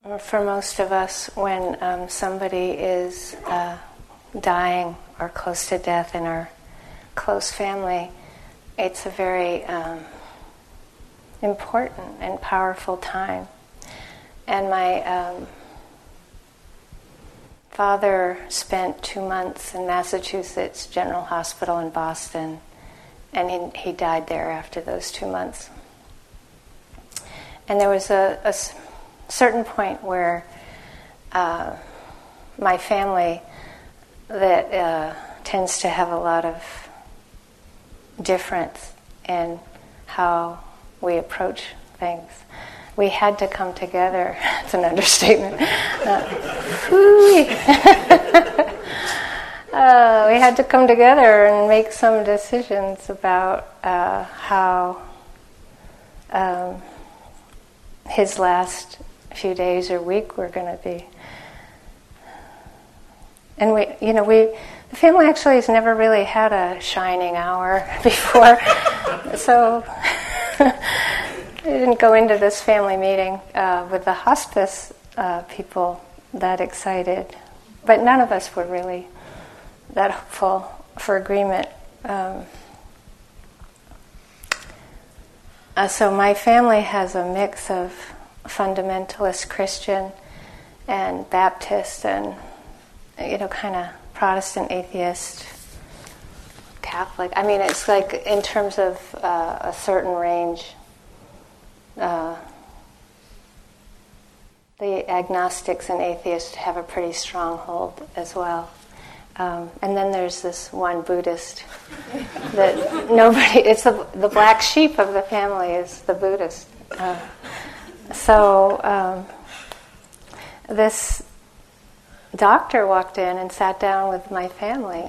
For most of us, when somebody is dying or close to death in our close family, it's a very important and powerful time. And my father spent 2 months in Massachusetts General Hospital in Boston, and he died there after those 2 months. And there was a certain point where my family that tends to have a lot of difference in how we approach things. We had to come together. It's an understatement. We had to come together and make some decisions about how his last few days or week were going to be. And the family actually has never really had a shining hour before, so I didn't go into this family meeting with the hospice people that excited, but none of us were really that hopeful for agreement. So my family has a mix of fundamentalist Christian and Baptist and kind of Protestant atheist, Catholic. I mean, it's like in terms of a certain range. The agnostics and atheists have a pretty strong hold as well. And then there's this one Buddhist that nobody, it's the black sheep of the family is the Buddhist. So this doctor walked in and sat down with my family.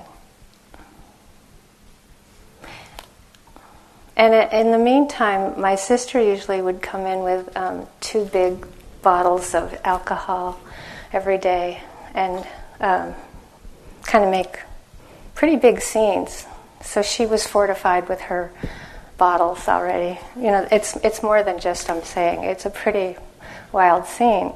And in the meantime, my sister usually would come in with 2 big bottles of alcohol every day and kind of make pretty big scenes. So she was fortified with her bottles already. It's more than just I'm saying. It's a pretty wild scene.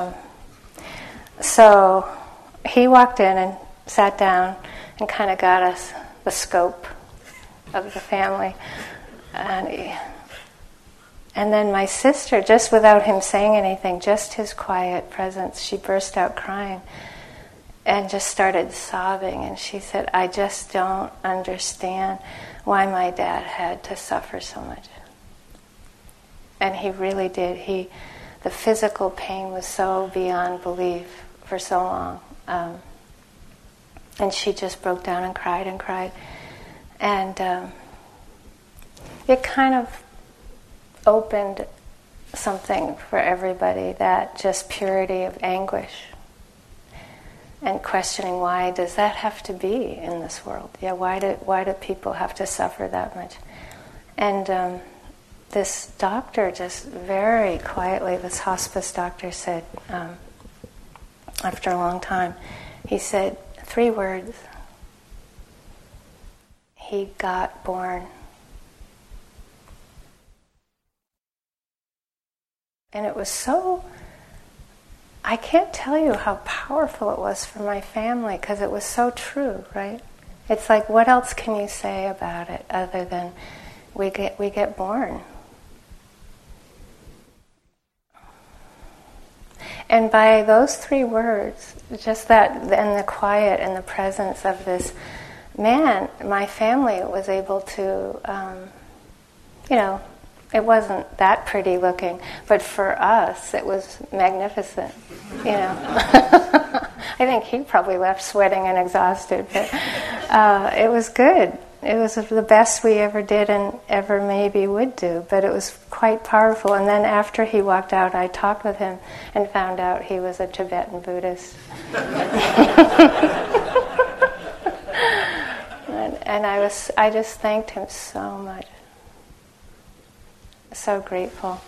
So he walked in and sat down and kind of got us the scope of the family. And then my sister, just without him saying anything, just his quiet presence, she burst out crying and just started sobbing. And she said, "I just don't understand why my dad had to suffer so much." And he really did. The physical pain was so beyond belief for so long. And she just broke down and cried and cried. And it kind of opened something for everybody, that just purity of anguish and questioning, why does that have to be in this world? Yeah, why do people have to suffer that much? And this doctor just very quietly, this hospice doctor said, after a long time, he said 3 words: he got born. And it was so, I can't tell you how powerful it was for my family, because it was so true, right? It's like, what else can you say about it other than we get born? And by those 3 words, just that, and the quiet and the presence of this man, my family was able to, it wasn't that pretty looking, but for us, it was magnificent, I think he probably left sweating and exhausted, but it was good. It was the best we ever did and ever maybe would do, but it was quite powerful. And then after he walked out, I talked with him and found out he was a Tibetan Buddhist. And I just thanked him so much. So grateful.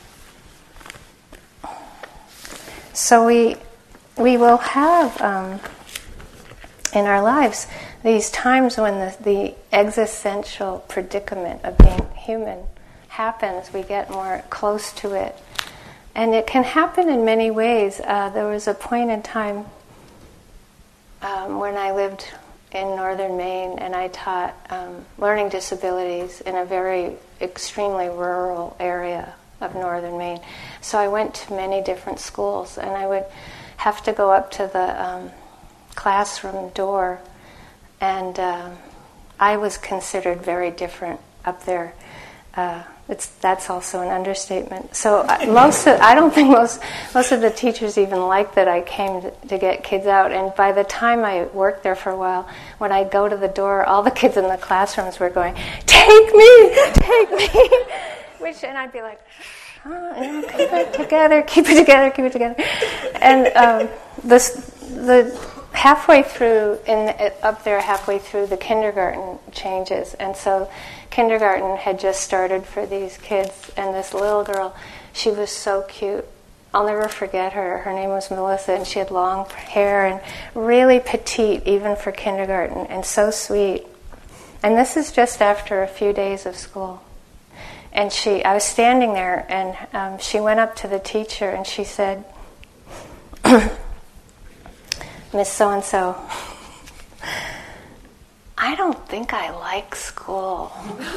So we will have in our lives these times when the existential predicament of being human happens. We get more close to it. And it can happen in many ways. There was a point in time when I lived in northern Maine, and I taught learning disabilities in a very extremely rural area of northern Maine. So I went to many different schools, and I would have to go up to the classroom door, and I was considered very different up there. That's also an understatement. So I don't think most of the teachers even liked that I came to get kids out. And by the time I worked there for a while, when I'd go to the door, all the kids in the classrooms were going, "Take me, take me," and I'd be like, keep it together, keep it together, keep it together. And the halfway through, up there halfway through, the kindergarten changes. And so kindergarten had just started for these kids, and this little girl, she was so cute. I'll never forget her. Her name was Melissa, and she had long hair and really petite, even for kindergarten, and so sweet. And this is just after a few days of school. And I was standing there, and she went up to the teacher, and she said, "Miss So-and-so, I don't think I like school."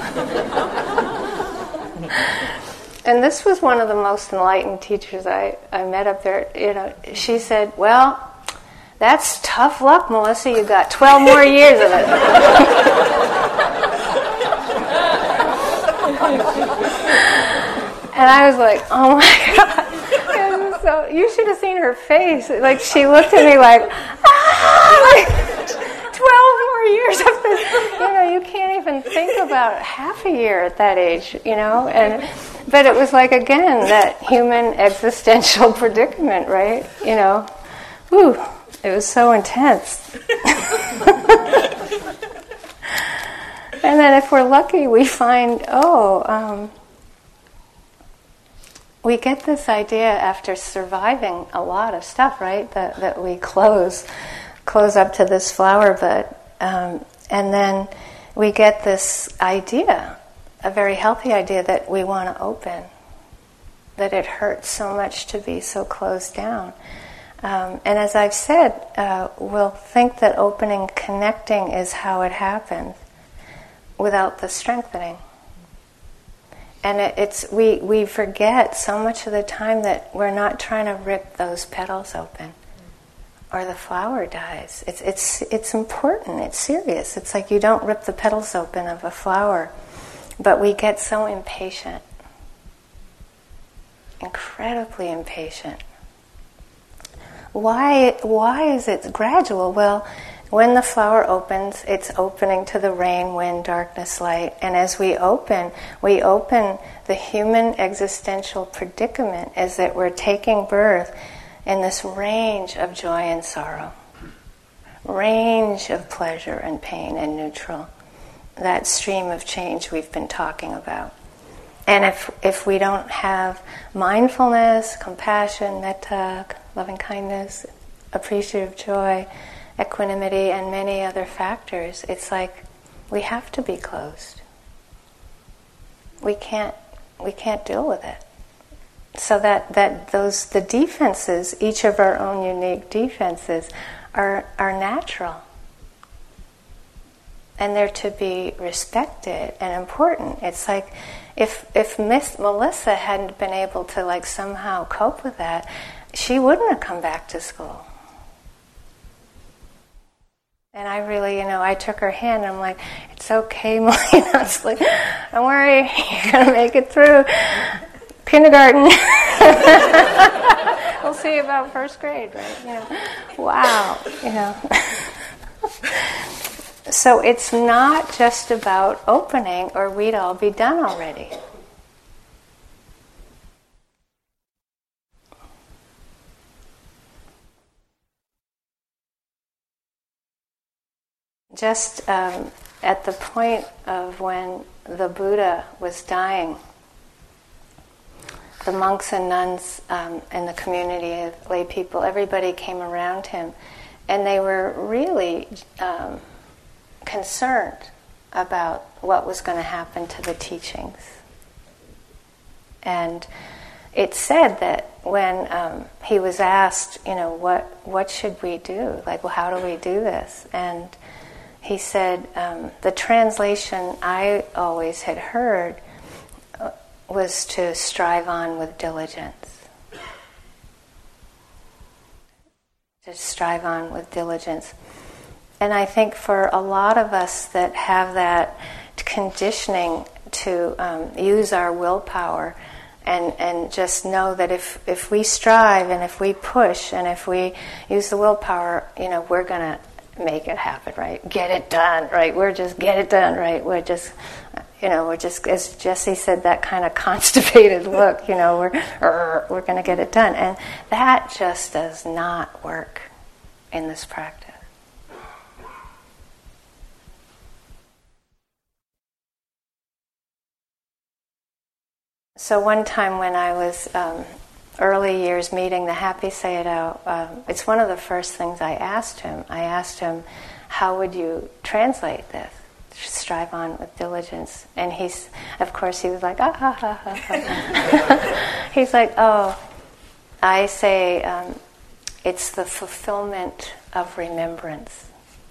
And this was one of the most enlightened teachers I met up there. She said, "Well, that's tough luck, Melissa. You got 12 more years of it." And I was like, "Oh my God." So you should have seen her face. Like, she looked at me like, like 12 more years of this. You can't even think about half a year at that age, But it was like, again, that human existential predicament, right? Whew, it was so intense. And then if we're lucky, we find, we get this idea after surviving a lot of stuff, right? That we close up to this flower bud. And then we get this idea, a very healthy idea, that we want to open, that it hurts so much to be so closed down. And as I've said, we'll think that opening, connecting is how it happens without the strengthening. And we forget so much of the time that we're not trying to rip those petals open, or the flower dies. It's important. It's serious. It's like you don't rip the petals open of a flower, but we get so impatient, incredibly impatient. Why is it gradual? Well, when the flower opens, it's opening to the rain, wind, darkness, light. And as we open the human existential predicament is that we're taking birth in this range of joy and sorrow, range of pleasure and pain and neutral, that stream of change we've been talking about. And if we don't have mindfulness, compassion, metta, loving kindness, appreciative joy, equanimity, and many other factors, it's like we have to be closed. We can't deal with it. So the defenses, each of our own unique defenses, are natural. And they're to be respected and important. It's like if Miss Melissa hadn't been able to somehow cope with that, she wouldn't have come back to school. And I really, I took her hand and I'm like, "It's okay, Melina." It's like, "Don't worry, you're going to make it through kindergarten." We'll see about first grade, right? Wow, So it's not just about opening, or we'd all be done already. Just at the point of when the Buddha was dying, the monks and nuns and the community of lay people, everybody came around him, and they were really concerned about what was going to happen to the teachings. And it said that when he was asked, what should we do? Like, well, how do we do this? And he said, the translation I always had heard was to strive on with diligence. To strive on with diligence. And I think for a lot of us that have that conditioning to use our willpower and just know that if we strive and if we push and if we use the willpower, we're going to make it happen, right? Get it done, right? We're just get it done, right? We're just, as Jesse said, that kind of constipated look, we're going to get it done. And that just does not work in this practice. So one time when I was early years meeting the Happy Sayadaw, it's one of the first things I asked him. I asked him, how would you translate this? Strive on with diligence. And he was like, ah, ha, ha, ha, ha. He's like, oh, I say it's the fulfillment of remembrance.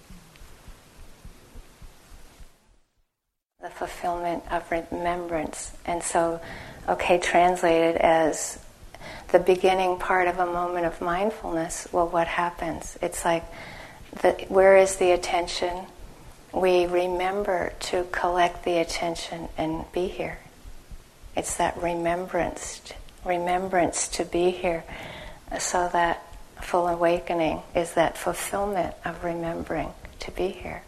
The fulfillment of remembrance. And so, translated as the beginning part of a moment of mindfulness, well, what happens? It's like, where is the attention? We remember to collect the attention and be here. It's that remembrance to be here. So that full awakening is that fulfillment of remembering to be here.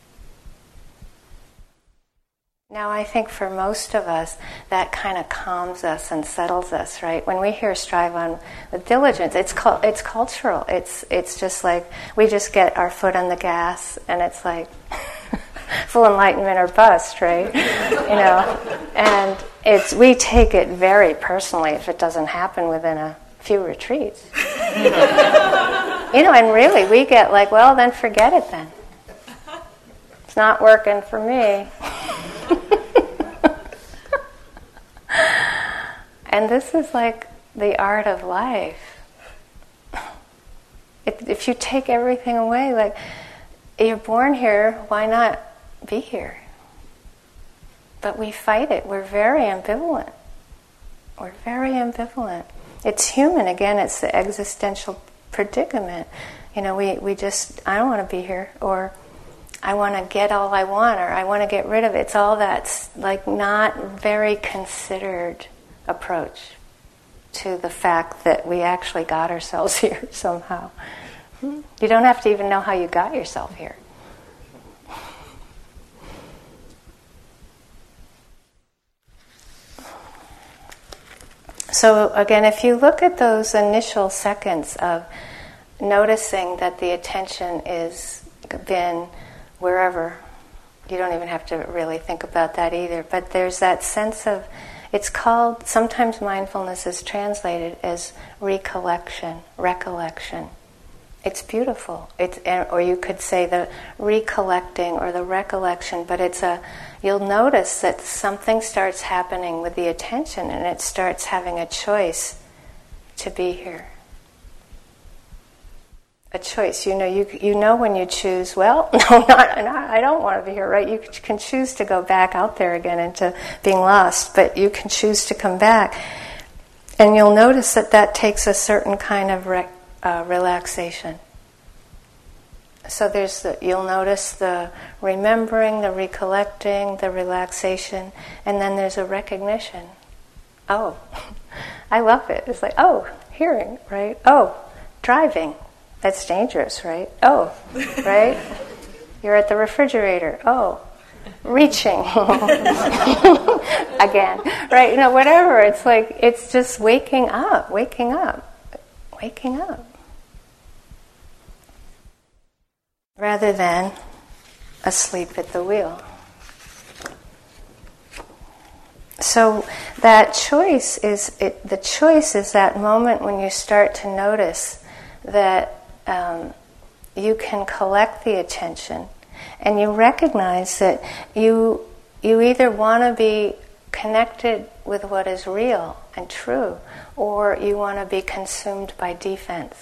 Now, I think for most of us, that kind of calms us and settles us, right? When we hear strive on with diligence, it's cultural. It's just like we just get our foot on the gas, and it's like full enlightenment or bust, right? And we take it very personally if it doesn't happen within a few retreats. And really, we get like, well, then forget it then. It's not working for me. And this is like the art of life. If you take everything away, like, you're born here, why not be here? But we fight it. We're very ambivalent. It's human. Again, it's the existential predicament. We just, I don't want to be here, or I want to get all I want, or I want to get rid of it. It's all that's like not very considered approach to the fact that we actually got ourselves here somehow. You don't have to even know how you got yourself here. So again, if you look at those initial seconds of noticing that the attention is been wherever, you don't even have to really think about that either, but there's that sense of, it's called, sometimes mindfulness is translated as recollection. It's beautiful. Or you could say the recollecting or the recollection, but you'll notice that something starts happening with the attention and it starts having a choice to be here. A choice. You know when you choose, well, no, I don't want to be here, right? You can choose to go back out there again into being lost, but you can choose to come back. And you'll notice that takes a certain kind of relaxation. So you'll notice the remembering, the recollecting, the relaxation, and then there's a recognition. Oh, I love it. It's like, oh, hearing, right? Oh, driving. That's dangerous, right? Oh, right? You're at the refrigerator. Oh, reaching. Again, right? Whatever. It's like, it's just waking up. Rather than asleep at the wheel. So that choice is that moment when you start to notice that you can collect the attention, and you recognize that you either want to be connected with what is real and true, or you want to be consumed by defense?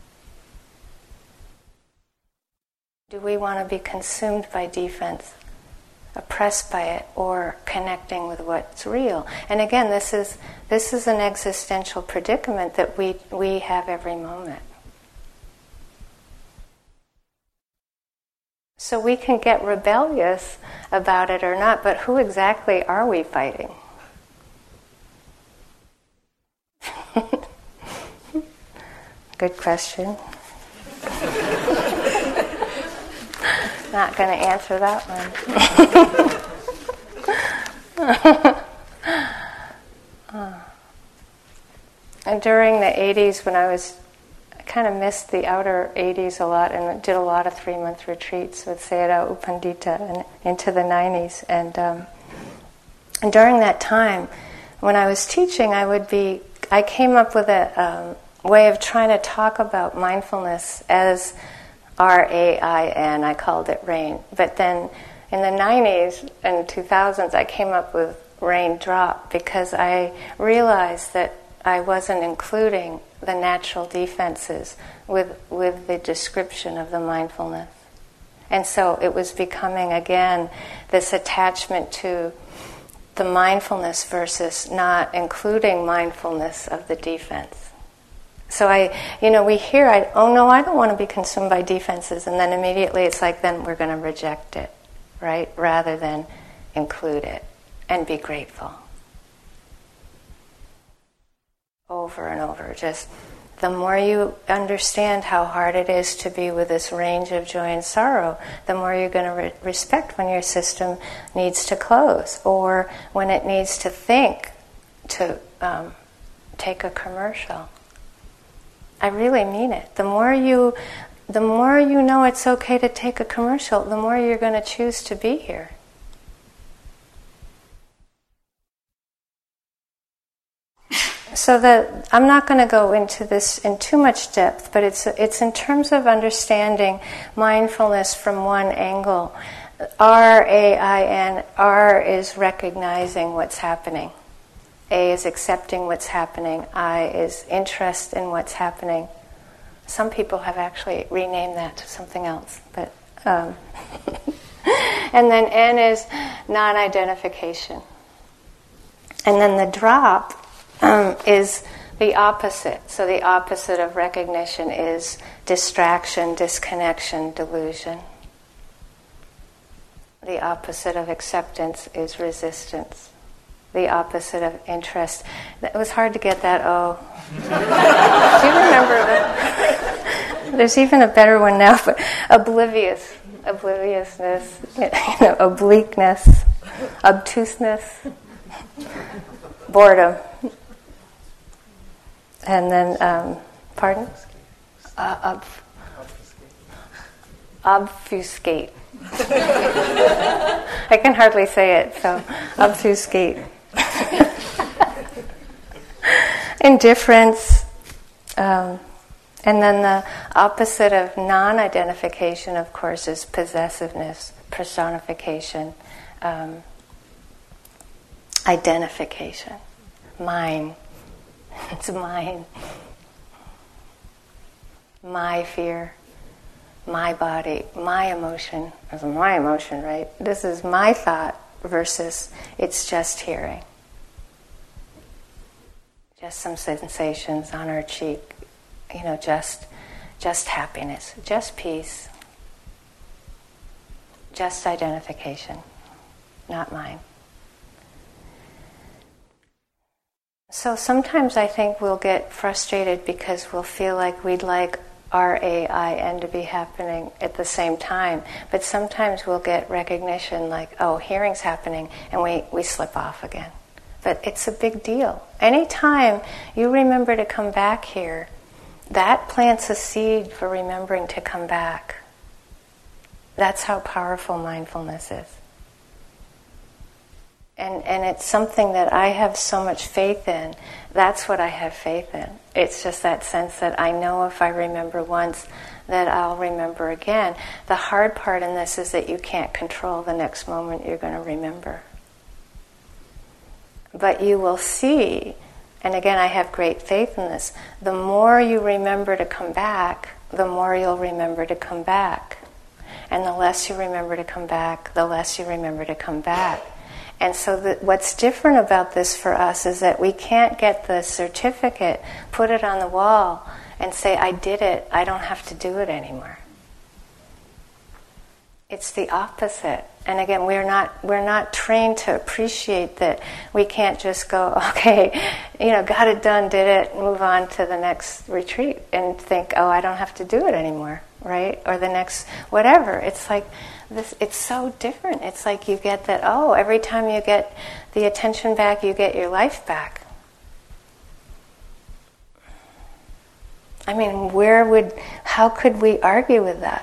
Do we want to be consumed by defense, oppressed by it, or connecting with what's real? And again, this is an existential predicament that we have every moment. So we can get rebellious about it or not, but who exactly are we fighting? Good question. Not going to answer that one. And during the 80s, when I kind of missed the outer 80s a lot and did a lot of 3-month retreats with Sayadaw U Pandita and into the 90s. And during that time, when I was teaching, I came up with a way of trying to talk about mindfulness as RAIN. I called it RAIN. But then in the 90s and 2000s, I came up with raindrop because I realized that I wasn't including the natural defenses with the description of the mindfulness. And so it was becoming, again, this attachment to the mindfulness versus not including mindfulness of the defense. So we hear, oh no, I don't want to be consumed by defenses, and then immediately it's like, then we're going to reject it, right? Rather than include it and be grateful. Over and over. Just the more you understand how hard it is to be with this range of joy and sorrow, the more you're going to respect when your system needs to close or when it needs to think to take a commercial. I really mean it. The more you know it's okay to take a commercial, the more you're going to choose to be here. So I'm not going to go into this in too much depth, but it's in terms of understanding mindfulness from one angle. RAIN, R is recognizing what's happening. A is accepting what's happening. I is interest in what's happening. Some people have actually renamed that to something else, but and then N is non-identification. And then the drop is the opposite. So the opposite of recognition is distraction, disconnection, delusion. The opposite of acceptance is resistance. The opposite of interest. It was hard to get that O. Do you remember that? There's even a better one now, but obliviousness, obliqueness, obtuseness, boredom. And then, pardon? Obfuscate. I can hardly say it, so obfuscate. Indifference. And then the opposite of non-identification, of course, is possessiveness, personification, identification, mine. It's mine. My fear, my body, my emotion. It's my emotion, right? This is my thought versus it's just hearing. Just some sensations on our cheek. Just happiness, just peace, just identification, not mine. So sometimes I think we'll get frustrated because we'll feel like we'd like RAIN to be happening at the same time. But sometimes we'll get recognition like, oh, hearing's happening, and we slip off again. But it's a big deal. Anytime you remember to come back here, that plants a seed for remembering to come back. That's how powerful mindfulness is. And it's something that I have so much faith in. That's what I have faith in. It's just that sense that I know if I remember once that I'll remember again. The hard part in this is that you can't control the next moment you're going to remember. But you will see, and again, I have great faith in this, the more you remember to come back, the more you'll remember to come back. And the less you remember to come back, the less you remember to come back. And so what's different about this for us is that we can't get the certificate, put it on the wall, and say, I did it, I don't have to do it anymore. It's the opposite. And again, we're not trained to appreciate that we can't just go, okay, got it done, did it, move on to the next retreat and think, oh, I don't have to do it anymore, right? Or the next whatever. It's like this. It's so different. It's like you get that, oh, every time you get the attention back, you get your life back. I mean, how could we argue with that?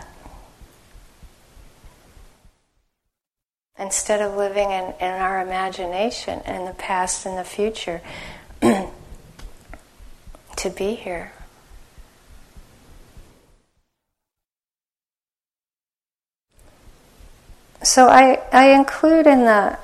Instead of living in our imagination, in the past and the future, to be here. So I include in the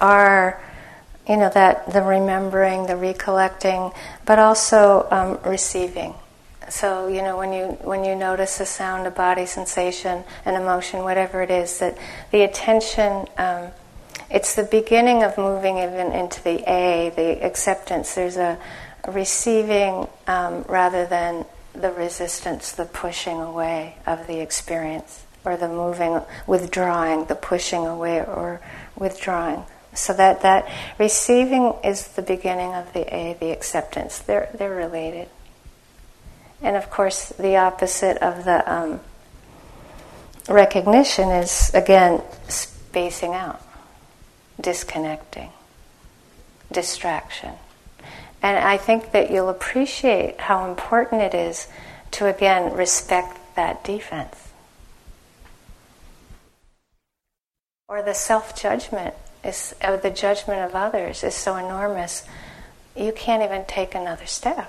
remembering, the recollecting, but also receiving. So when you notice a sound, a body sensation, an emotion, whatever it is, that the attention. It's the beginning of moving even into the A, the acceptance. There's a receiving rather than the resistance, the pushing away of the experience, or the moving, withdrawing, the pushing away or withdrawing. So that receiving is the beginning of the A, the acceptance. They're related. And of course, the opposite of the recognition is, again, spacing out. Disconnecting, distraction. And I think that you'll appreciate how important it is to, again, respect that defense. Or the self-judgment, or the judgment of others is so enormous, you can't even take another step.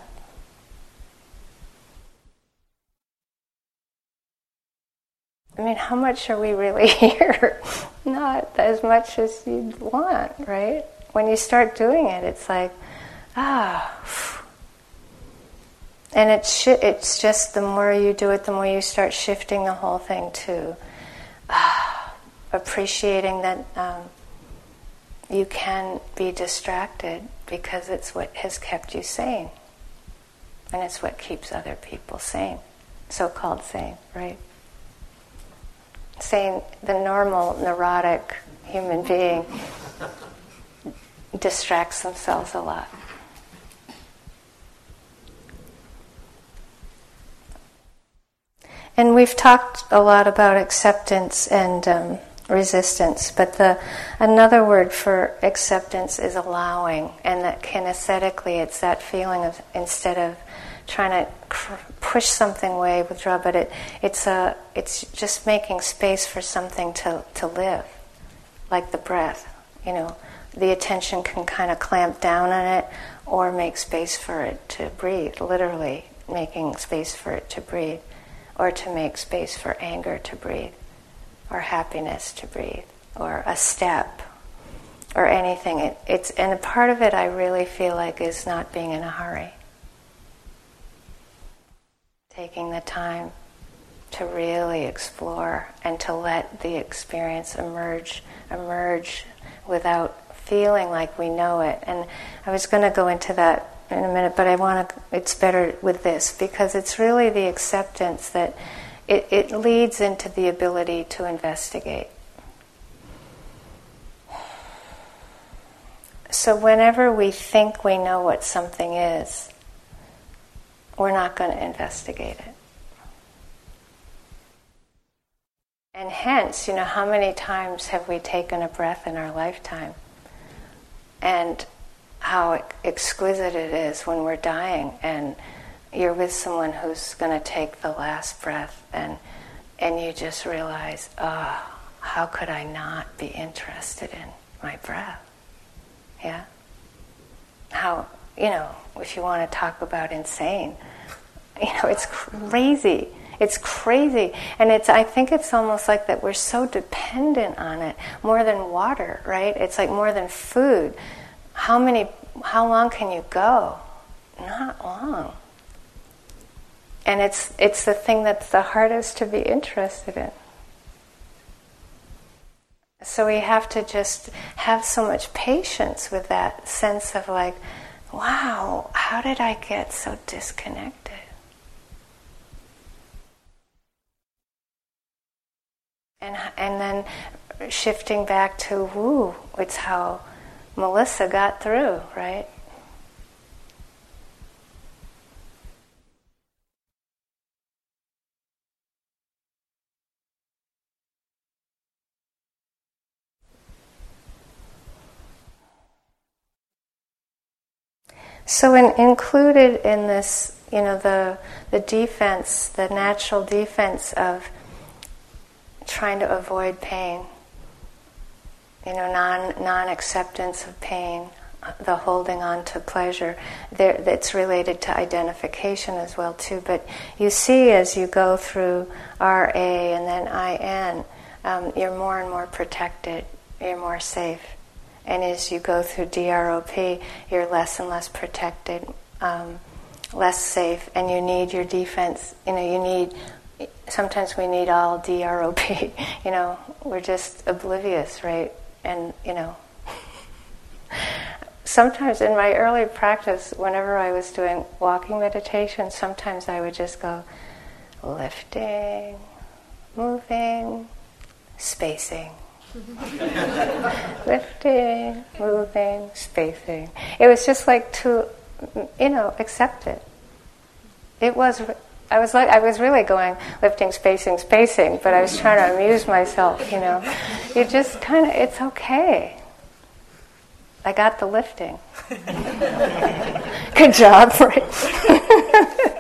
I mean, how much are we really here? Not as much as you'd want, right? When you start doing it, it's like, and it's just the more you do it, the more you start shifting the whole thing to appreciating that you can be distracted because it's what has kept you sane. And it's what keeps other people sane, so-called sane, right? Saying the normal neurotic human being distracts themselves a lot. And we've talked a lot about acceptance and resistance, but another word for acceptance is allowing, and that kinesthetically it's that feeling of, instead of trying to push something away, withdraw, but it's just making space for something to live, like the breath. The attention can kind of clamp down on it, or make space for it to breathe. Literally making space for it to breathe, or to make space for anger to breathe, or happiness to breathe, or a step, or anything. And a part of it I really feel like is not being in a hurry. Taking the time to really explore and to let the experience emerge without feeling like we know it. And I was going to go into that in a minute, but it's better with this, because it's really the acceptance that it leads into the ability to investigate. So whenever we think we know what something is, we're not going to investigate it. And hence, how many times have we taken a breath in our lifetime? And how exquisite it is when we're dying and you're with someone who's going to take the last breath, and you just realize, how could I not be interested in my breath? Yeah? How, if you want to talk about insane, it's crazy. It's crazy. And I think it's almost like that we're so dependent on it, more than water, right? It's like more than food. How many how long can you go? Not long. And it's the thing that's the hardest to be interested in. So we have to just have so much patience with that sense of like, wow, how did I get so disconnected? And then shifting back to, woo, it's how Melissa got through, right? So included in this, the defense, the natural defense of trying to avoid pain, non-acceptance of pain, the holding on to pleasure, that's related to identification as well too. But you see as you go through RA and then IN, you're more and more protected, you're more safe. And as you go through DROP, you're less and less protected, less safe, and you need your defense. Sometimes we need all DROP, we're just oblivious, right? And, sometimes in my early practice, whenever I was doing walking meditation, sometimes I would just go lifting, moving, spacing. Lifting, moving, spacing. It was just like to, accept it. I was really going lifting, spacing, but I was trying to amuse myself, You just kind of, it's okay. I got the lifting. Good job, right?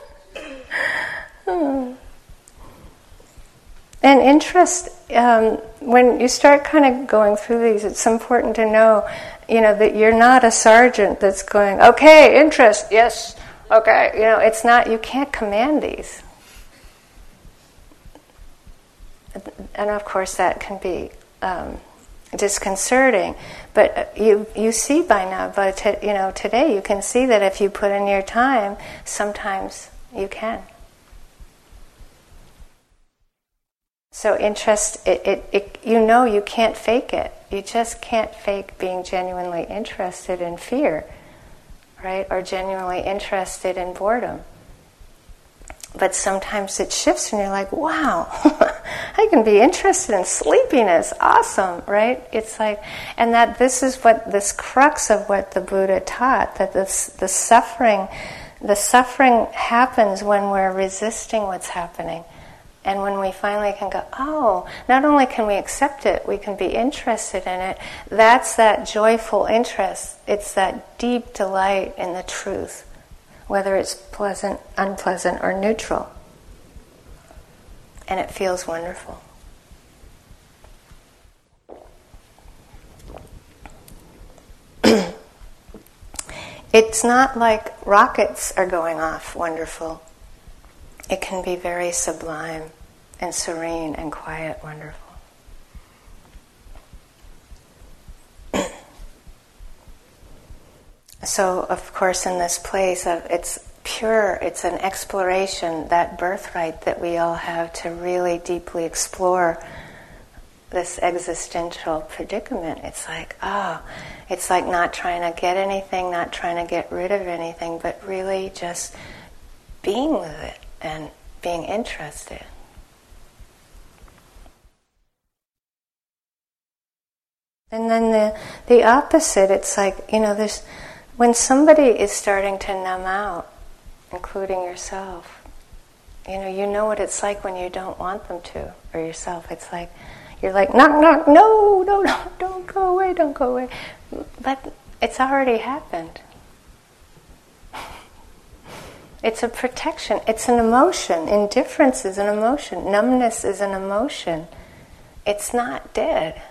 And interest, when you start kind of going through these, it's important to know, that you're not a sergeant that's going, okay, interest, yes, okay. It's not, you can't command these. And of course that can be disconcerting. But you see by now, today you can see that if you put in your time, sometimes you can. So interest, you can't fake it. You just can't fake being genuinely interested in fear, right? Or genuinely interested in boredom. But sometimes it shifts and you're like, wow, I can be interested in sleepiness. Awesome, right? It's like, and that this is what, this crux of what the Buddha taught, that the suffering happens when we're resisting what's happening. And when we finally can go, oh, not only can we accept it, we can be interested in it. That's that joyful interest. It's that deep delight in the truth, whether it's pleasant, unpleasant, or neutral. And it feels wonderful. It's not like rockets are going off wonderful. It can be very sublime and serene and quiet, wonderful. So, of course, in this place of it's pure, it's an exploration, that birthright that we all have to really deeply explore this existential predicament. It's like, it's like not trying to get anything, not trying to get rid of anything, but really just being with it and being interested. And then the opposite, it's like, there's, when somebody is starting to numb out, including yourself, you know what it's like when you don't want them to, or yourself. It's like, you're like, knock, knock, no, don't go away. But it's already happened. It's a protection. It's an emotion. Indifference is an emotion. Numbness is an emotion. It's not dead.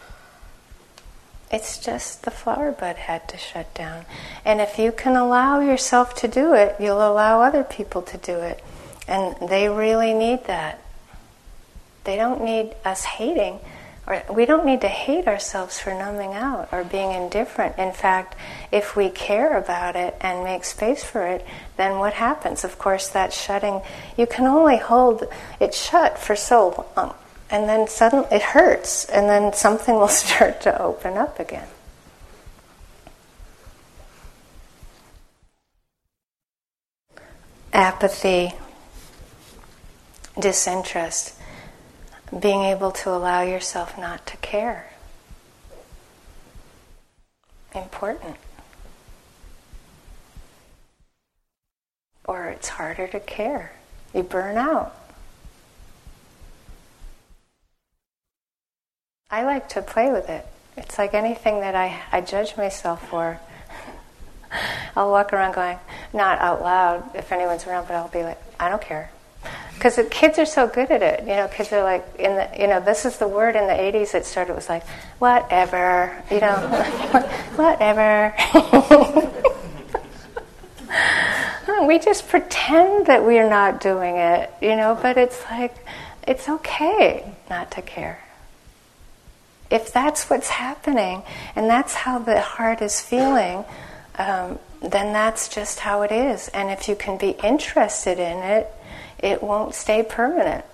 It's just the flower bud had to shut down. And if you can allow yourself to do it, you'll allow other people to do it. And they really need that. They don't need us hating. Or we don't need to hate ourselves for numbing out or being indifferent. In fact, if we care about it and make space for it, then what happens? Of course, that shutting, you can only hold it shut for so long, and then suddenly it hurts, and then something will start to open up again. Apathy, disinterest, being able to allow yourself not to care. Important. Or it's harder to care. You burn out. I like to play with it. It's like anything that I judge myself for. I'll walk around going, not out loud if anyone's around, but I'll be like, I don't care. Because the kids are so good at it. You know, kids are like, this is the word in the 80s it started, it was like, whatever, whatever. We just pretend that we're not doing it, but it's like, it's okay not to care. If that's what's happening, and that's how the heart is feeling, then that's just how it is. And if you can be interested in it, it won't stay permanent.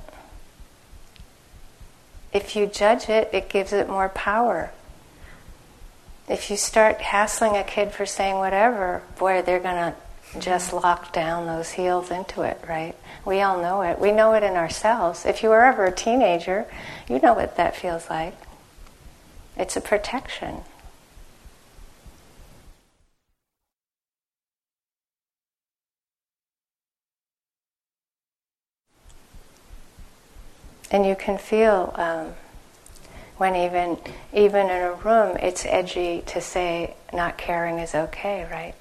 If you judge it, it gives it more power. If you start hassling a kid for saying whatever, boy, they're going to just lock down those heels into it, right? We all know it. We know it in ourselves. If you were ever a teenager, you know what that feels like. It's a protection. And you can feel when even in a room, it's edgy to say not caring is okay, right?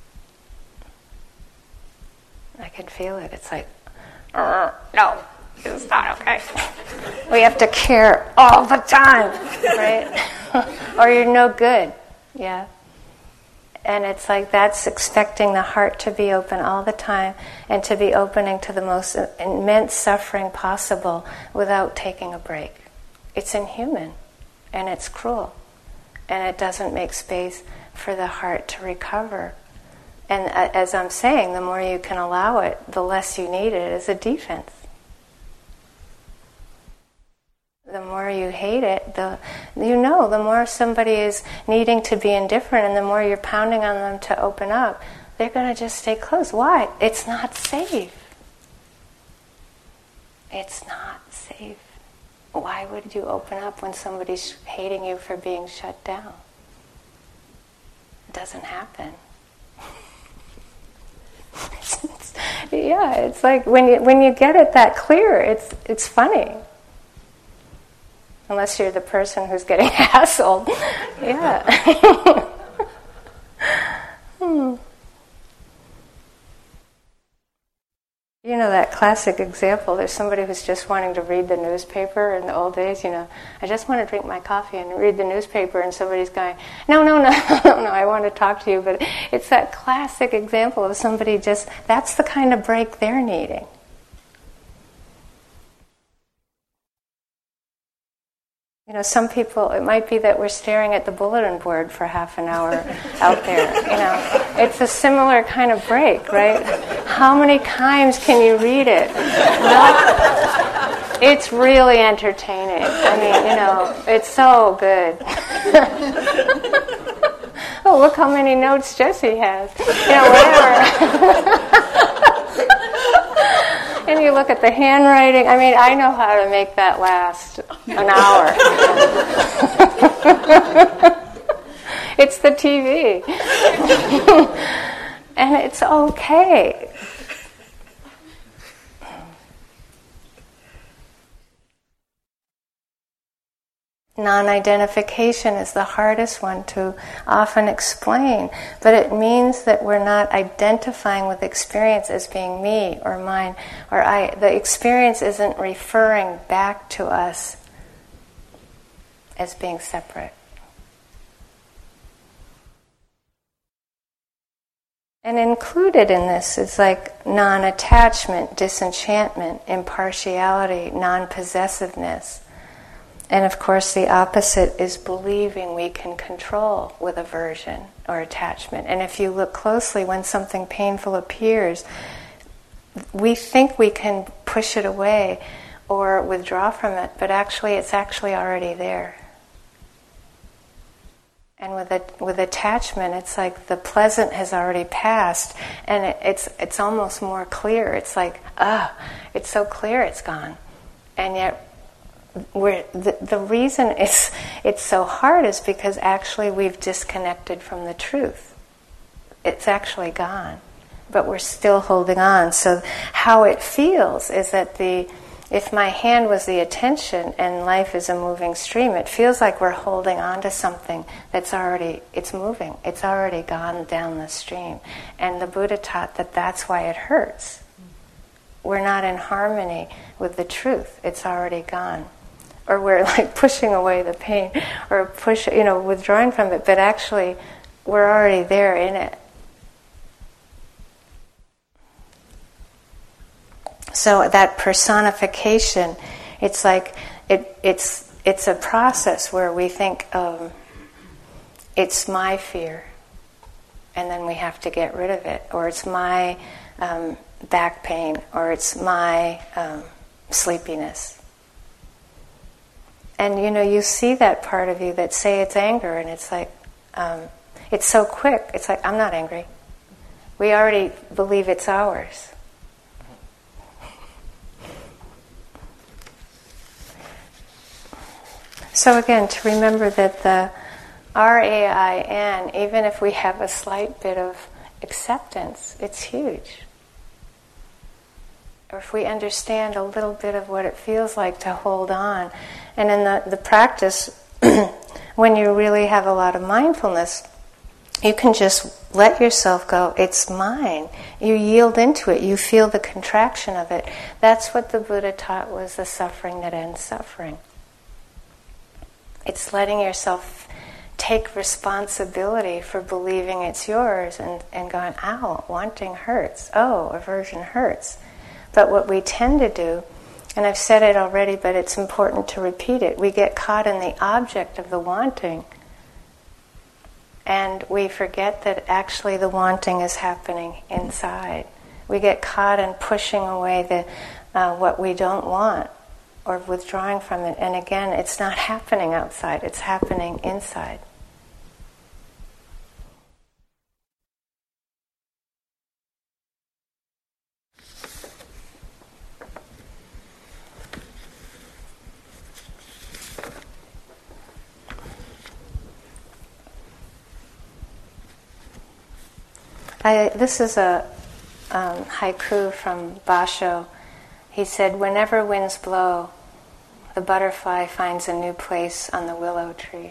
I can feel it. It's like, no, it's not okay. We have to care all the time, right? Or you're no good, yeah. And it's like that's expecting the heart to be open all the time and to be opening to the most immense suffering possible without taking a break. It's inhuman and it's cruel and it doesn't make space for the heart to recover. And as I'm saying, the more you can allow it, the less you need it as a defense. The more you hate it, the more somebody is needing to be indifferent, and the more you're pounding on them to open up, they're going to just stay closed. Why? It's not safe. It's not safe. Why would you open up when somebody's hating you for being shut down? It doesn't happen. It's like when you get it that clear, it's funny. Unless you're the person who's getting hassled. Yeah. You know that classic example, there's somebody who's just wanting to read the newspaper in the old days, I just want to drink my coffee and read the newspaper, and somebody's going, no, I want to talk to you. But it's that classic example of somebody that's the kind of break they're needing. Some people, it might be that we're staring at the bulletin board for half an hour out there. It's a similar kind of break, right? How many times can you read it? It's really entertaining. It's so good. Oh, look how many notes Jessie has. Whatever. And you look at the handwriting. I know how to make that last an hour. It's the TV. And it's okay. Non-identification is the hardest one to often explain, but it means that we're not identifying with experience as being me or mine or I. The experience isn't referring back to us as being separate. And included in this is like non-attachment, disenchantment, impartiality, non-possessiveness. And of course the opposite is believing we can control with aversion or attachment. And if you look closely, when something painful appears, we think we can push it away or withdraw from it, but actually it's actually already there. And with attachment, it's like the pleasant has already passed, and it's almost more clear. It's like, it's so clear it's gone. And yet the reason it's so hard is because actually we've disconnected from the truth. It's actually gone, but we're still holding on. So how it feels is that if my hand was the attention and life is a moving stream, it feels like we're holding on to something it's moving. It's already gone down the stream. And the Buddha taught that that's why it hurts. We're not in harmony with the truth. It's already gone. Or we're like pushing away the pain or withdrawing from it, but actually we're already there in it. So that personification, it's like it's a process where we think it's my fear, and then we have to get rid of it, or it's my back pain, or it's my sleepiness. And you see that part of you that say it's anger, and it's like it's so quick. It's like, I'm not angry. We already believe it's ours. So again, to remember that the RAIN, even if we have a slight bit of acceptance, it's huge. Or if we understand a little bit of what it feels like to hold on. And in the practice, when you really have a lot of mindfulness, you can just let yourself go. It's mine. You yield into it. You feel the contraction of it. That's what the Buddha taught was the suffering that ends suffering. It's letting yourself take responsibility for believing it's yours and going, ow, wanting hurts. Oh, aversion hurts. But what we tend to do, and I've said it already, but it's important to repeat it, we get caught in the object of the wanting, and we forget that actually the wanting is happening inside. We get caught in pushing away what we don't want, or withdrawing from it. And again, it's not happening outside, it's happening inside. This is a haiku from Basho. He said, "Whenever winds blow, the butterfly finds a new place on the willow tree."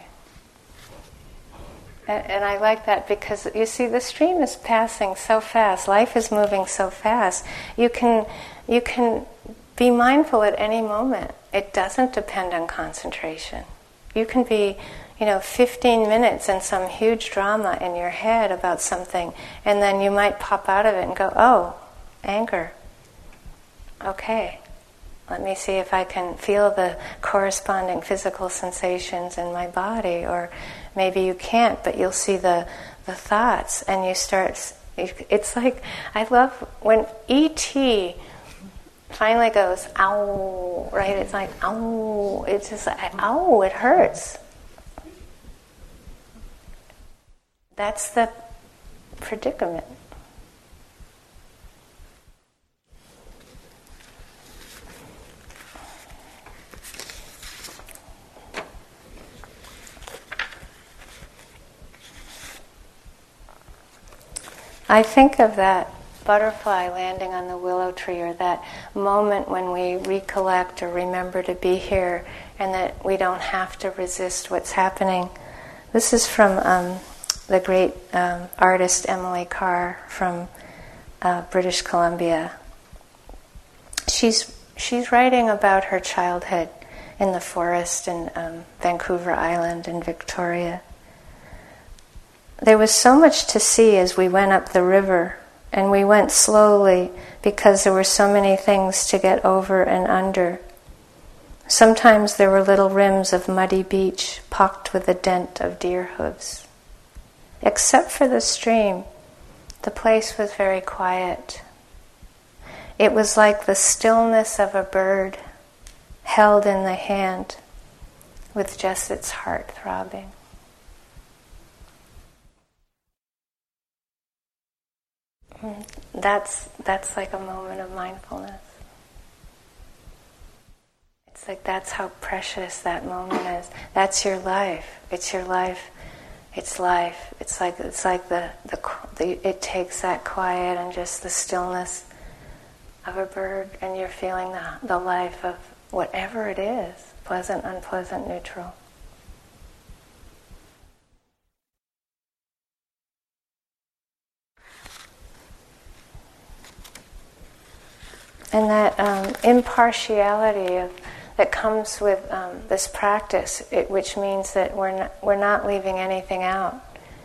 And I like that because, you see, the stream is passing so fast. Life is moving so fast. You can be mindful at any moment. It doesn't depend on concentration. You can be 15 minutes in some huge drama in your head about something, and then you might pop out of it and go, oh, anger. Okay, let me see if I can feel the corresponding physical sensations in my body. Or maybe you can't, but you'll see the thoughts, and you start, it's like, I love when E.T. finally goes, ow, right? It's like, ow, it's just like, ow, it hurts. That's the predicament. I think of that butterfly landing on the willow tree, or that moment when we recollect or remember to be here, and that we don't have to resist what's happening. This is from the great artist Emily Carr from British Columbia. She's writing about her childhood in the forest in Vancouver Island in Victoria. There was so much to see as we went up the river, and we went slowly because there were so many things to get over and under. Sometimes there were little rims of muddy beach pocked with the dent of deer hooves. Except for the stream, the place was very quiet. It was like the stillness of a bird held in the hand with just its heart throbbing. That's like a moment of mindfulness. It's like that's how precious that moment is. That's your life. It's your life. It's life. It's like the it takes that quiet and just the stillness of a bird, and you're feeling the life of whatever it is, pleasant, unpleasant, neutral. And that impartiality that comes with this practice, which means that we're not leaving anything out.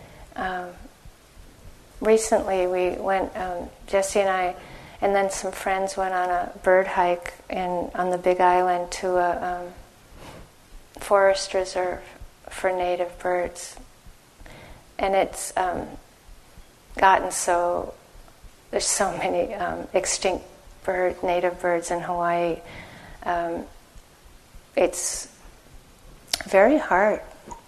Recently, we went, Jesse and I, and then some friends went on a bird hike on the Big Island to a forest reserve for native birds, and it's gotten so there's so many extinct native birds in Hawaii. It's very hard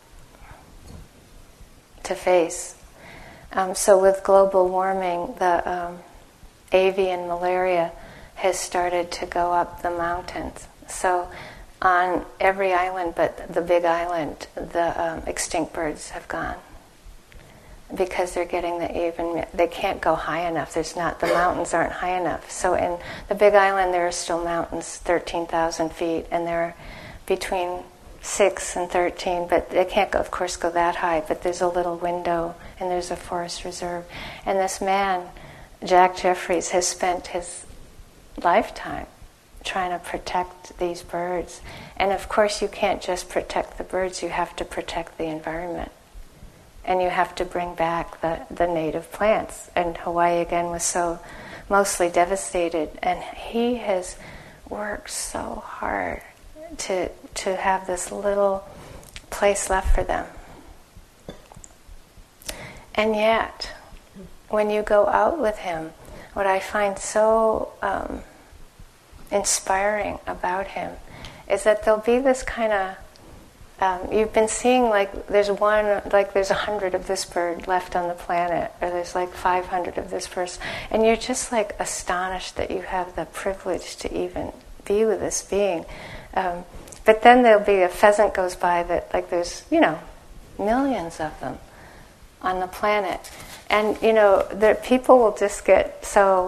to face. So with global warming, the avian malaria has started to go up the mountains. So on every island but the Big Island, the extinct birds have gone because they're getting they can't go high enough. The mountains aren't high enough. So in the Big Island, there are still mountains 13,000 feet, and they're between 6 and 13, but they can't, of course, go that high. But there's a little window, and there's a forest reserve. And this man, Jack Jeffries, has spent his lifetime trying to protect these birds. And of course, you can't just protect the birds, you have to protect the environment. And you have to bring back the native plants. And Hawaii, again, was so mostly devastated. And he has worked so hard to have this little place left for them. And yet, when you go out with him, what I find so inspiring about him is that there'll be this kind of you've been seeing there's 100 of this bird left on the planet, or there's 500 of this person, and you're just astonished that you have the privilege to even be with this being. But then there'll be a pheasant goes by that there's millions of them on the planet, and the people will just get so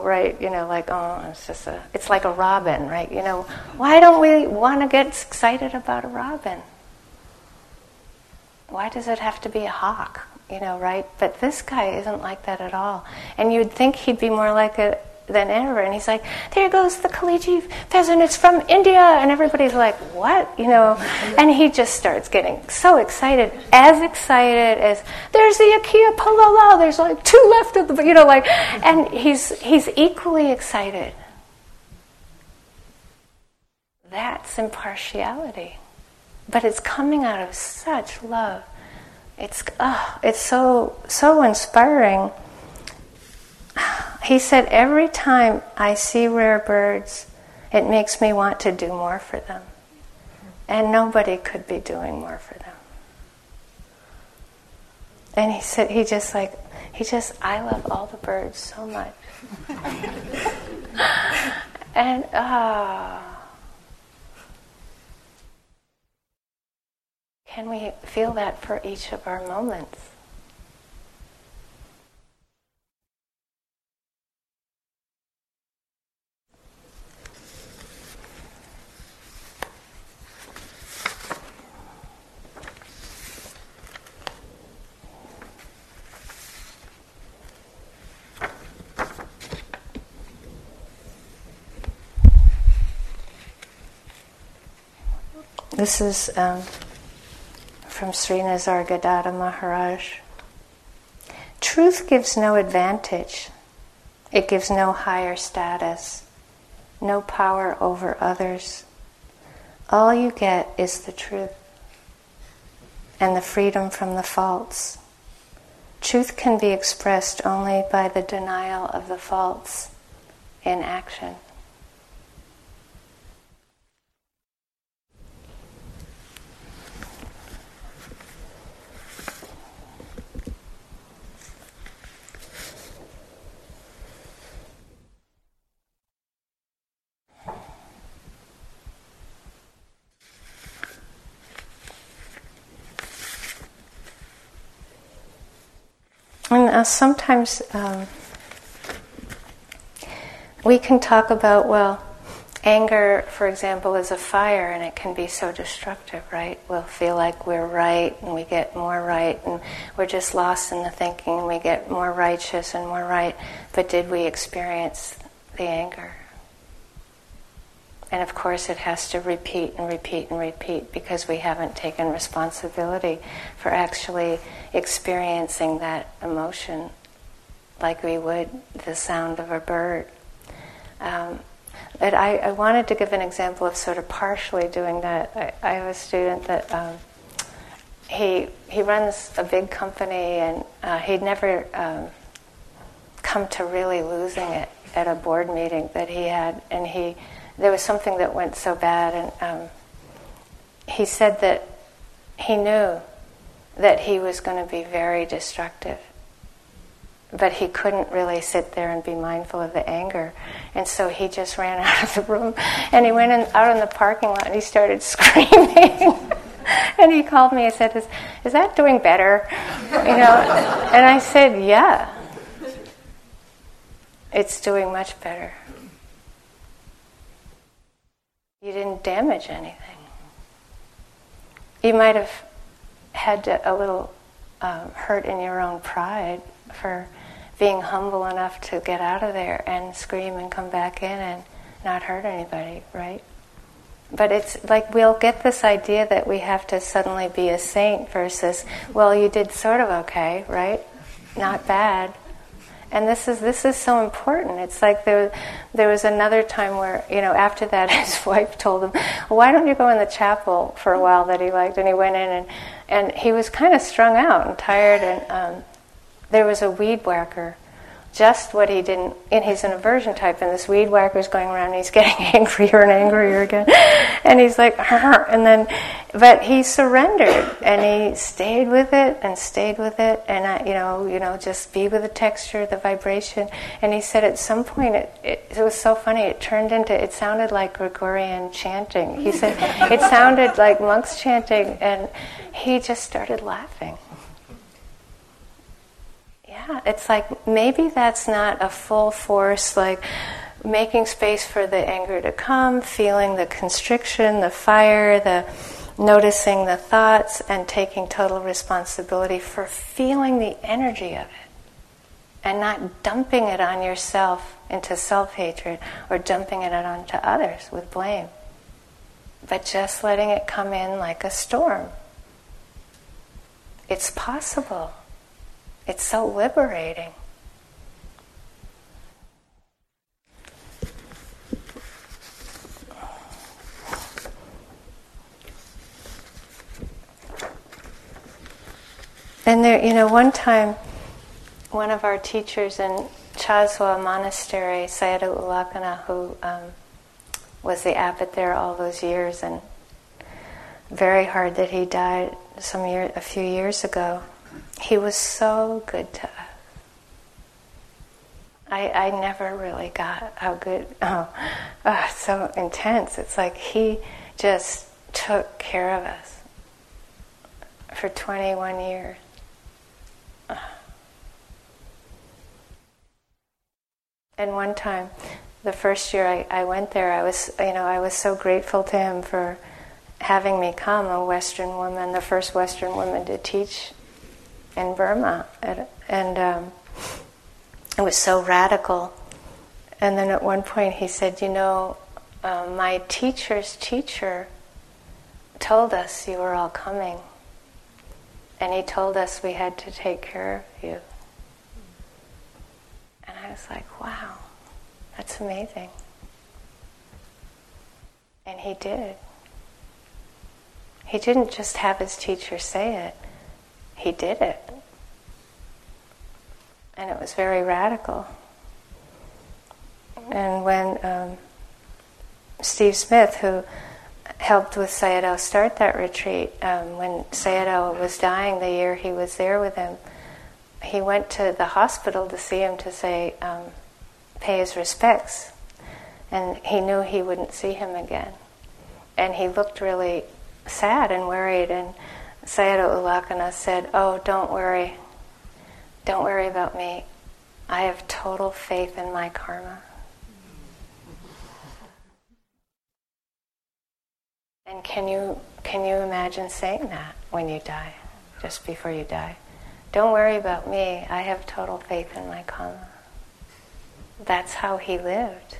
it's like a robin, right? Why don't we want to get excited about a robin? Why does it have to be a hawk? Right? But this guy isn't like that at all. And you'd think he'd be more like it than ever. And he's like, there goes the Kaliji pheasant, it's from India. And everybody's like, what? And he just starts getting so excited as there's the Akia Palala, there's 2 left of the, and he's equally excited. That's impartiality. But it's coming out of such love. It's so inspiring. He said, every time I see rare birds, it makes me want to do more for them. And nobody could be doing more for them. And he said, I love all the birds so much. And, can we feel that for each of our moments? This is from Sri Nisargadatta Maharaj. Truth gives no advantage. It gives no higher status, no power over others. all you get is the truth and the freedom from the false. Truth can be expressed only by the denial of the false in action. And sometimes we can talk about, well, anger, for example, is a fire and it can be so destructive, right? We'll feel like we're right and we get more right, and we're just lost in the thinking and we get more righteous and more right. But did we experience the anger? And of course it has to repeat and repeat and repeat because we haven't taken responsibility for actually experiencing that emotion like we would the sound of a bird. But I wanted to give an example of sort of partially doing that. I have a student that he runs a big company, and he'd never come to really losing it at a board meeting that he had, and there was something that went so bad, and he said that he knew that he was going to be very destructive, but he couldn't really sit there and be mindful of the anger, and so he just ran out of the room, and he went out in the parking lot and he started screaming. And he called me and said, is that doing better? And I said, yeah, it's doing much better. You didn't damage anything. You might have had a little hurt in your own pride for being humble enough to get out of there and scream and come back in and not hurt anybody, right? But it's like we'll get this idea that we have to suddenly be a saint versus, well, you did sort of okay, right? Not bad. And this is so important. It's like there was another time where, after that his wife told him, well, why don't you go in the chapel for a while that he liked? And he went in and he was kind of strung out and tired, and there was a weed whacker, just what he didn't, and he's an aversion type, and this weed whacker's going around and he's getting angrier and angrier again. And he's like, but he surrendered and he stayed with it, and just be with the texture, the vibration. And he said at some point, it was so funny, it sounded like Gregorian chanting. He said it sounded like monks chanting, and he just started laughing. Yeah, it's like maybe that's not a full force, like making space for the anger to come, feeling the constriction, the fire, noticing the thoughts, and taking total responsibility for feeling the energy of it, and not dumping it on yourself into self-hatred or dumping it onto others with blame, but just letting it come in like a storm. It's possible. It's so liberating. And there, one time, one of our teachers in Chazwa Monastery, Sayadaw Ulakana, who was the abbot there all those years, and very hard that he died a few years ago. He was so good to us. I never really got how good, so intense. It's like he just took care of us for 21 years. And one time, the first year I went there, I was so grateful to him for having me come, a Western woman, the first Western woman to teach in Burma, and it was so radical. And then at one point he said, my teacher's teacher told us you were all coming, and he told us we had to take care of you. And I was like, wow, that's amazing. And he did. He didn't just have his teacher say it, he did it. And it was very radical. And when Steve Smith, who helped with Sayadaw start that retreat, when Sayadaw was dying the year he was there with him, he went to the hospital to see him to say, pay his respects. And he knew he wouldn't see him again. And he looked really sad and worried, and Sayadaw Ulakana said, oh, don't worry about me. I have total faith in my karma. And can you imagine saying that when you die, just before you die? Don't worry about me, I have total faith in my karma. That's how he lived.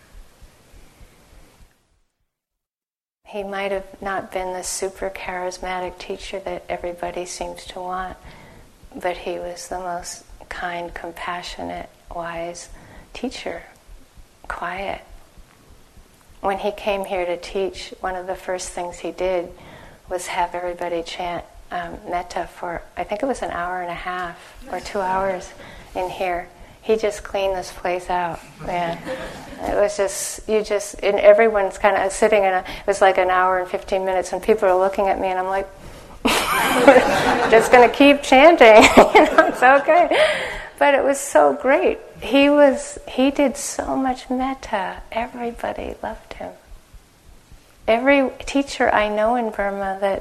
He might have not been the super charismatic teacher that everybody seems to want, but he was the most kind, compassionate, wise teacher, quiet. When he came here to teach, one of the first things he did was have everybody chant metta for, I think it was an hour and a half or 2 hours in here. He just cleaned this place out, man. It was and everyone's kind of sitting it was like an hour and 15 minutes, and people are looking at me, and I'm like, just going to keep chanting, it's okay. But it was so great. He did so much metta. Everybody loved him. Every teacher I know in Burma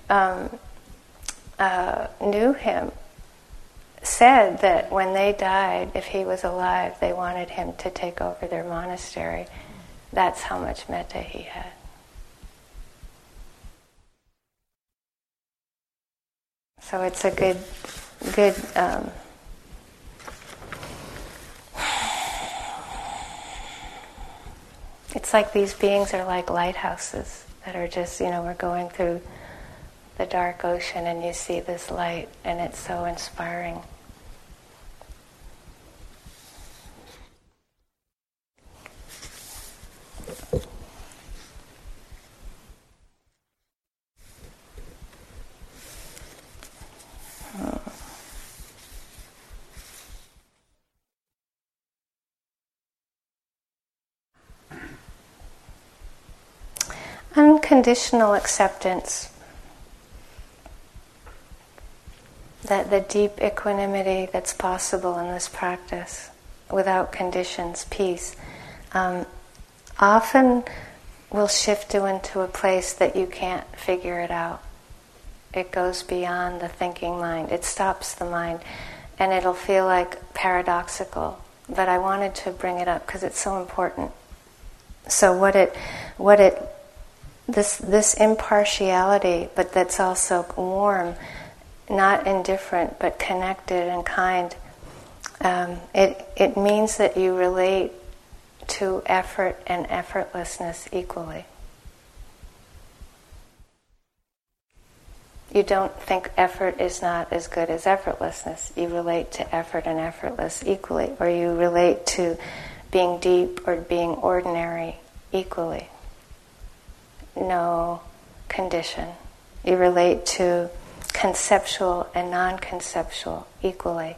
that knew him said that when they died, if he was alive, they wanted him to take over their monastery. That's how much metta he had. So it's a good it's like these beings are like lighthouses that are just, we're going through the dark ocean and you see this light, and it's so inspiring. Unconditional acceptance. That the deep equanimity that's possible in this practice, without conditions, peace, often will shift you into a place that you can't figure it out. It goes beyond the thinking mind. It stops the mind, and it'll feel like paradoxical. But I wanted to bring it up because it's so important. So this impartiality, but that's also warm, not indifferent, but connected and kind. It means that you relate to effort and effortlessness equally. You don't think effort is not as good as effortlessness. You relate to effort and effortless equally, or you relate to being deep or being ordinary equally. No condition. You relate to conceptual and non-conceptual equally.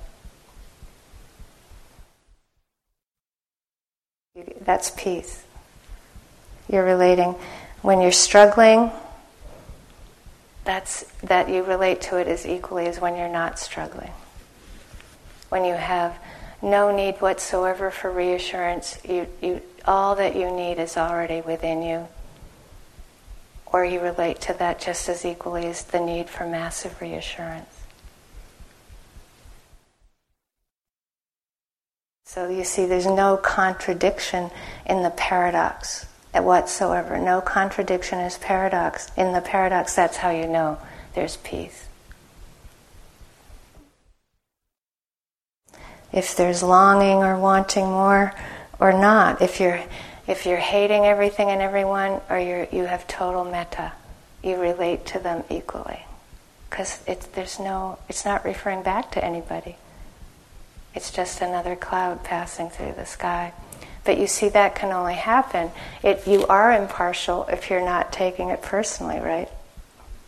That's peace. You're relating when you're struggling. That you relate to it as equally as when you're not struggling. When you have no need whatsoever for reassurance, you all that you need is already within you. Or you relate to that just as equally as the need for massive reassurance. So you see, there's no contradiction in the paradox whatsoever. No contradiction is paradox. In the paradox, that's how you know there's peace. If there's longing or wanting more or not, if you're hating everything and everyone, or you have total metta, you relate to them equally, because it's not referring back to anybody. It's just another cloud passing through the sky. But you see, that can only happen. You are impartial if you're not taking it personally, right?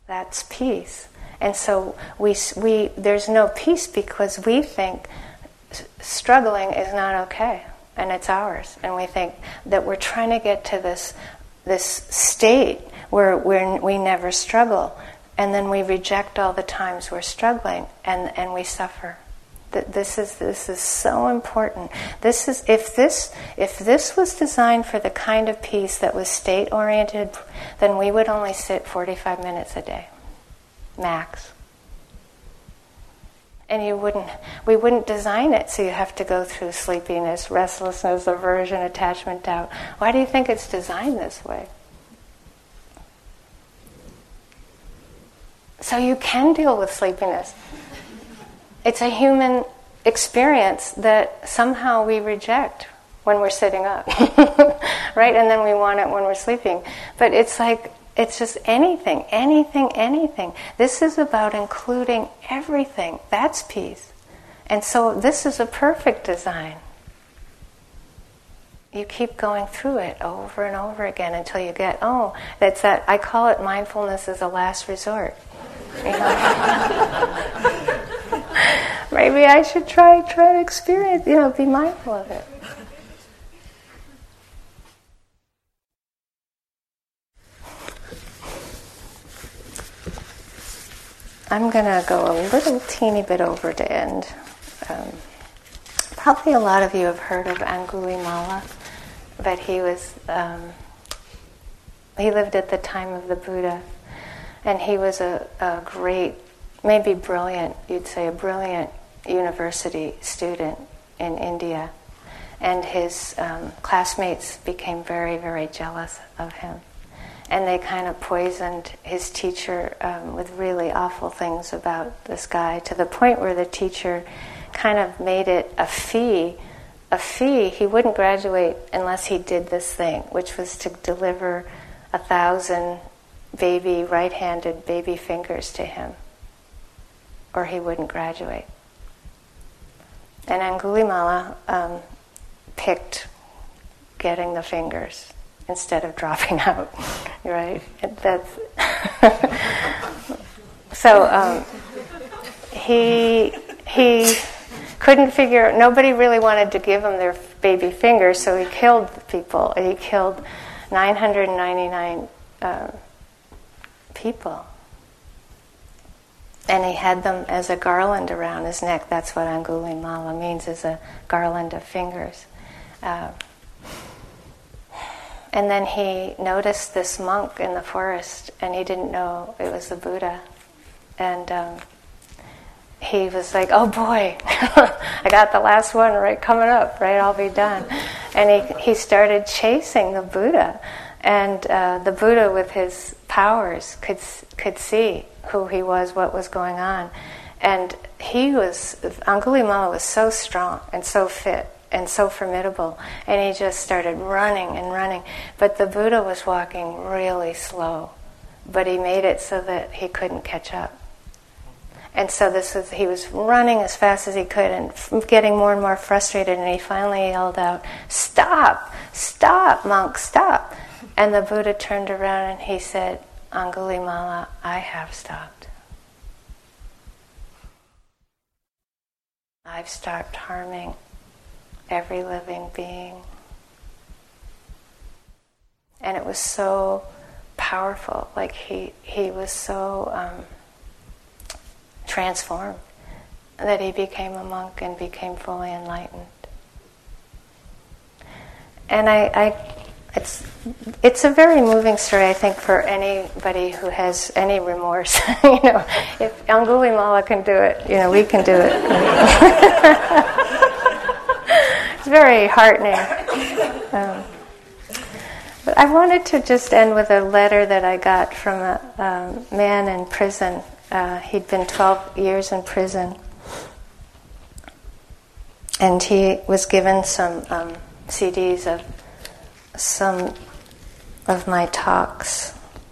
That's peace. And so there's no peace because we think struggling is not okay, and it's ours. And we think that we're trying to get to this state where we never struggle, and then we reject all the times we're struggling, and we suffer. This is so important. If this was designed for the kind of peace that was state oriented, then we would only sit 45 minutes a day, max. And we wouldn't design it so you have to go through sleepiness, restlessness, aversion, attachment, doubt. Why do you think it's designed this way? So you can deal with sleepiness. It's a human experience that somehow we reject when we're sitting up, right? And then we want it when we're sleeping. But it's just anything. This is about including everything. That's peace. And so this is a perfect design. You keep going through it over and over again until you get, that's that. I call it mindfulness as a last resort. You know? Maybe I should try to experience, be mindful of it. I'm going to go a little teeny bit over to end. Probably a lot of you have heard of Angulimala, but he lived at the time of the Buddha, and he was a great, maybe brilliant, you'd say a brilliant university student in India. And his classmates became very, very jealous of him. And they kind of poisoned his teacher with really awful things about this guy, to the point where the teacher kind of made it a fee. He wouldn't graduate unless he did this thing, which was to deliver 1,000 right-handed baby fingers to him, or he wouldn't graduate. And Angulimala picked getting the fingers instead of dropping out, right? So he couldn't figure. Nobody really wanted to give him their baby fingers, so he killed people. And he killed 999 people. And he had them as a garland around his neck. That's what Angulimala means, is a garland of fingers. And then he noticed this monk in the forest, and he didn't know it was the Buddha. And he was like, oh boy, I got the last one coming up, I'll be done. And he started chasing the Buddha. And the Buddha, with his powers, could see who he was, what was going on. And Angulimala was so strong and so fit and so formidable. And he just started running and running. But the Buddha was walking really slow. But he made it so that he couldn't catch up. And so he was running as fast as he could and getting more and more frustrated. And he finally yelled out, "Stop! Stop, monk, stop!" And the Buddha turned around and he said, "Angulimala, I have stopped. I've stopped harming every living being." And it was so powerful. He was so transformed that he became a monk and became fully enlightened. And it's a very moving story, I think, for anybody who has any remorse. If Angulimala can do it, we can do it. It's very heartening. But I wanted to just end with a letter that I got from a man in prison. He'd been 12 years in prison. And he was given some CDs of some of my talks.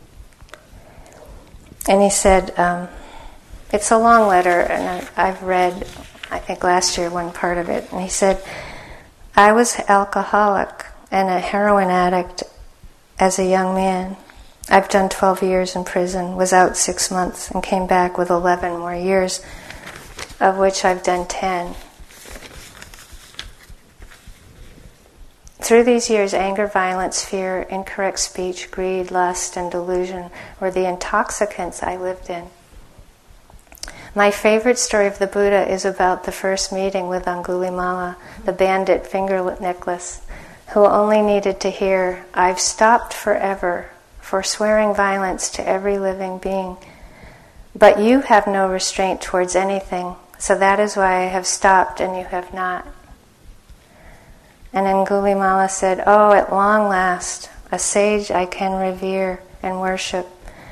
And he said, it's a long letter, and I've read, I think last year, one part of it. And he said, "I was alcoholic and a heroin addict as a young man. I've done 12 years in prison, was out 6 months, and came back with 11 more years, of which I've done 10. Through these years, anger, violence, fear, incorrect speech, greed, lust, and delusion were the intoxicants I lived in. My favorite story of the Buddha is about the first meeting with Angulimala, the bandit finger necklace, who only needed to hear, "I've stopped forever, forswearing violence to every living being. But you have no restraint towards anything, so that is why I have stopped and you have not." And Angulimala said, "Oh, at long last, a sage I can revere and worship.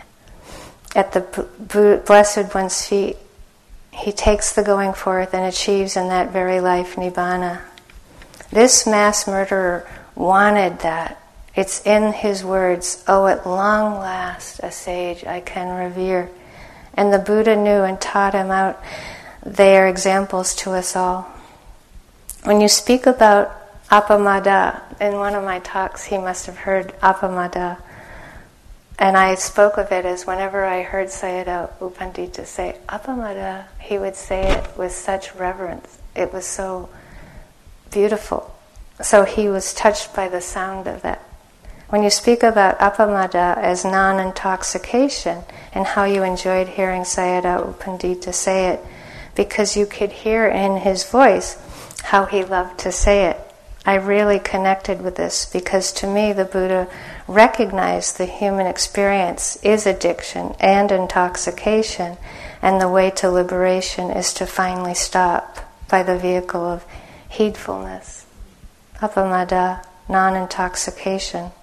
At the Blessed One's feet, he takes the going forth and achieves in that very life Nibbana." This mass murderer wanted that. It's in his words, "Oh, at long last, a sage I can revere." And the Buddha knew and taught him out. They are examples to us all. When you speak about Appamada, in one of my talks he must have heard Appamada, and I spoke of it as whenever I heard Sayadaw U Pandita say Appamada, he would say it with such reverence. It was so beautiful. So he was touched by the sound of that. When you speak about Appamada as non-intoxication, and how you enjoyed hearing Sayadaw U Pandita say it, because you could hear in his voice how he loved to say it. I really connected with this because to me the Buddha recognized the human experience is addiction and intoxication, and the way to liberation is to finally stop by the vehicle of heedfulness. Appamada, non-intoxication.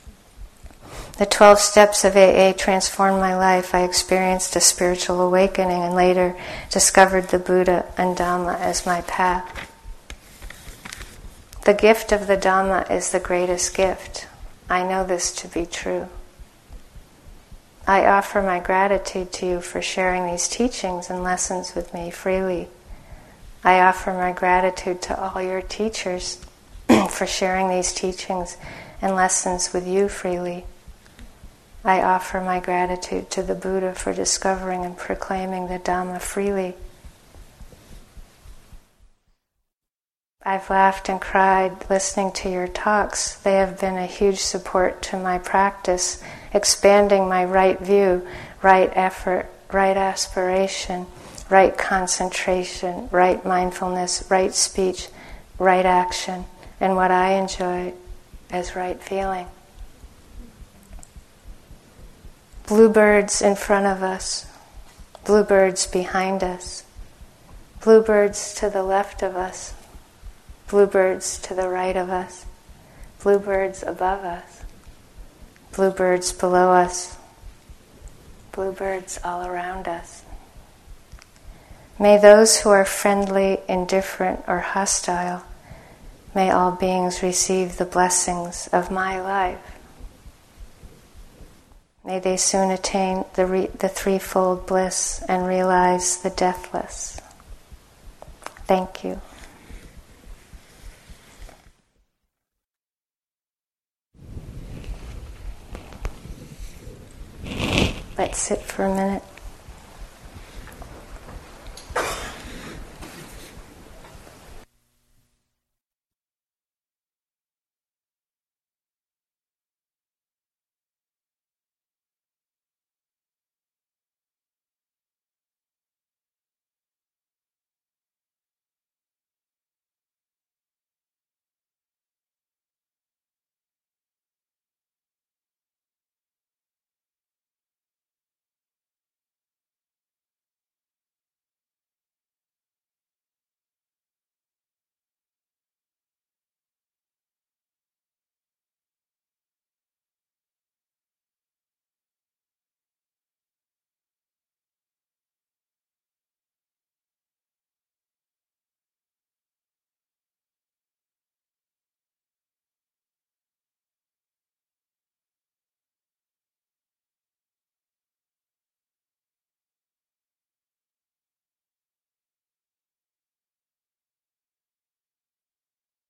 The 12 steps of AA transformed my life. I experienced a spiritual awakening and later discovered the Buddha and Dhamma as my path. The gift of the Dhamma is the greatest gift. I know this to be true. I offer my gratitude to you for sharing these teachings and lessons with me freely. I offer my gratitude to all your teachers for sharing these teachings and lessons with you freely. I offer my gratitude to the Buddha for discovering and proclaiming the Dhamma freely. I've laughed and cried listening to your talks. They have been a huge support to my practice, expanding my right view, right effort, right aspiration, right concentration, right mindfulness, right speech, right action, and what I enjoy as right feeling. Bluebirds in front of us, bluebirds behind us, bluebirds to the left of us, bluebirds to the right of us, bluebirds above us, bluebirds below us, bluebirds all around us. May those who are friendly, indifferent, or hostile, may all beings receive the blessings of my life. May they soon attain the threefold bliss and realize the deathless. Thank you. Let's sit for a minute.